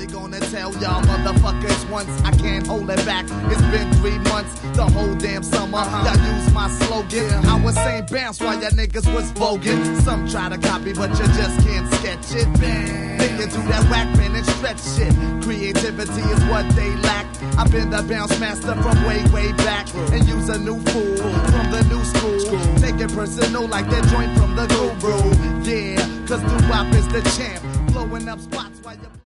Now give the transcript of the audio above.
only gonna tell y'all motherfuckers once. I can't hold it back. It's been 3 months, the whole damn summer. Y'all use my slogan. I was saying bounce while y'all niggas was voguing. Some try to copy, but you just can't sketch it. They can do that whack man and stretch shit. Creativity is what they lack. I've been the bounce master from way, way back. And use a new fool from the new school. Take it personal like that joint from the guru. Yeah, cause the WAP is the champ. Blowing up spots while you